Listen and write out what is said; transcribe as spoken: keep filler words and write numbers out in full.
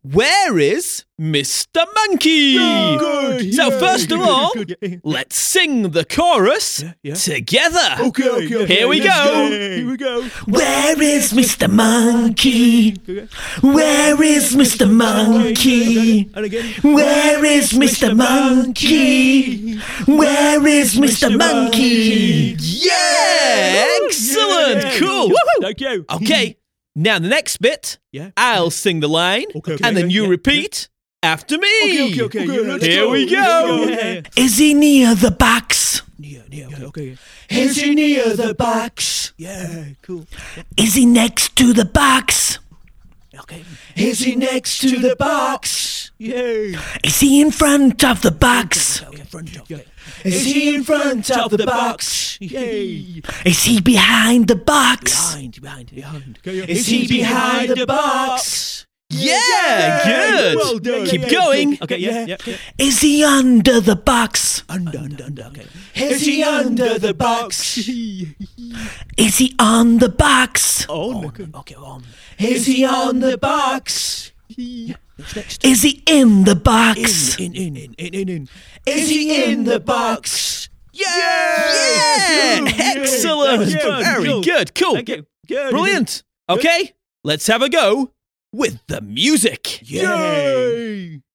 Where is Mister Monkey? Oh, good. So Yeah, first of good, all, good, good. let's sing the chorus Yeah, yeah. together. Okay, okay, okay. Here we let's go. Here we go. Where is Mister Monkey? Where is Mister Monkey? And again. Where is Mister Monkey? Where is Mister Monkey? Yeah! Excellent! Yeah, Cool! yeah. Woohoo! Thank you. Okay, now the next bit, Yeah. I'll sing the line, Okay, okay, and then okay, you yeah, repeat after me. Okay, okay, okay. yeah, let's Here go, we let's go. Yeah. Is he near the box? Yeah, yeah, okay, okay. Is he near the box? Yeah, cool. Is he next to the box? Okay. Is he next to the box? Yeah. Is he in front of the box? Okay, front of it. Is he in front of the box? Yay. Is he behind the box? Behind, behind, behind. Okay, yeah. Is he behind the box? Yeah, Yeah, good. well done. Keep Yeah, going. Okay, yeah, yeah. yeah. Is he under the box? Under, under, under. Okay. Is he under the box? Oh, Is he on the box? on. Okay, on. Is he on the box? Yeah. Next, next. Is he in the box? In, in, in, in, in, in. Is he in the box? Yeah! Yeah! Good, yeah. Excellent! Thank you. Very Cool. good. Cool. Thank you. Good. Brilliant. Okay, let's have a go with the music. Yay!